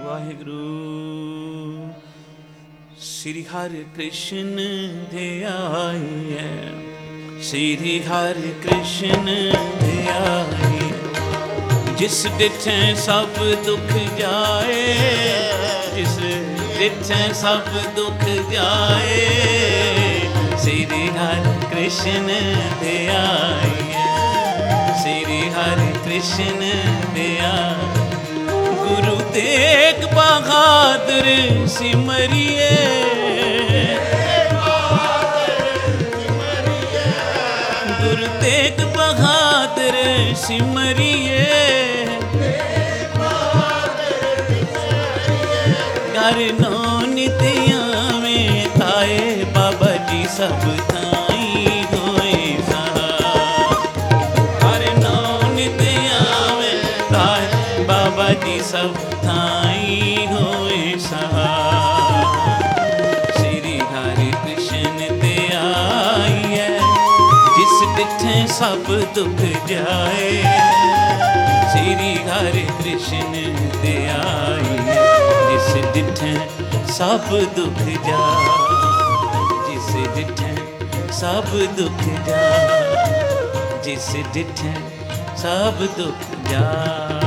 ਵਾਹਿਗੁਰੂ। ਸ੍ਰੀ ਹਰਿ ਕ੍ਰਿਸ਼ਨ ਧਿਆਈਐ, ਸ੍ਰੀ ਹਰਿ ਕ੍ਰਿਸ਼ਨ ਧਿਆਈਐ। ਜਿਸ ਡਿਠੈ ਸਭ ਦੁਖ ਜਾਏ, ਜਿਸ ਡਿਠੈ ਸਭ ਦੁਖ ਜਾਏ। ਸ੍ਰੀ ਹਰਿ ਕ੍ਰਿਸ਼ਨ ਧਿਆਈਐ, ਸ੍ਰੀ ਹਰਿ ਕ੍ਰਿਸ਼ਨ ਧਿਆਈਐ। ਗੁਰੂ ਤੇਗ ਬਹਾਦਰ ਸਿਮਰਿਏ, ਗੁਰੂ ਤੇਗ ਬਹਾਦਰ ਸਿਮਰਿਏ। ਘਰ ਨੋ ਨਿਤ ਆਵੇਂ ਤਾਏ, ਬਾਬਾ ਜੀ ਸਭ ਥਾਈ ਹੋਏ ਸਹਾਈ। ਘਰ ਨੋ ਨਿਤ ਆਵੇਂ ਤਾਏ, ਬਾਬਾ ਜੀ ਸਭ ਥਾਈ ਹੋਏ ਸਹਾਈ। ਸ੍ਰੀ ਹਰਿ ਕ੍ਰਿਸ਼ਨ ਧਿਆਈਐ, ਜਿਸ ਡਿਠੈ ਸਭ ਦੁਖ ਜਾਏ। ਸ੍ਰੀ ਹਰਿ ਕ੍ਰਿਸ਼ਨ ਧਿਆਈਐ, ਜਿਸ ਡਿਠੈ ਸਭ ਦੁਖ ਜਾਏ। ਜਿਸ ਡਿਠੈ ਸਭ ਦੁਖ ਜਾਏ, ਜਿਸ ਡਿਠੈ ਸਭ ਦੁਖ ਜਾਏ।